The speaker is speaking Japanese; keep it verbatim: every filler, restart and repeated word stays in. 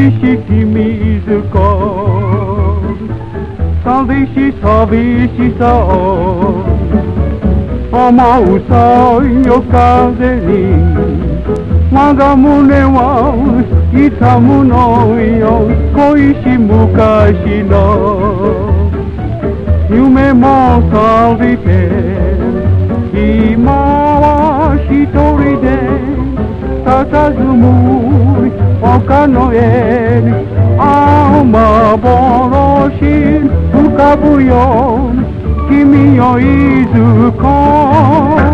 しき水子寂し寂しさを思うそうよ風に我が胸は痛むのよ恋し昔の夢も去りて今は一人で佇む丘の絵に青幻浮かぶよ君よいずこ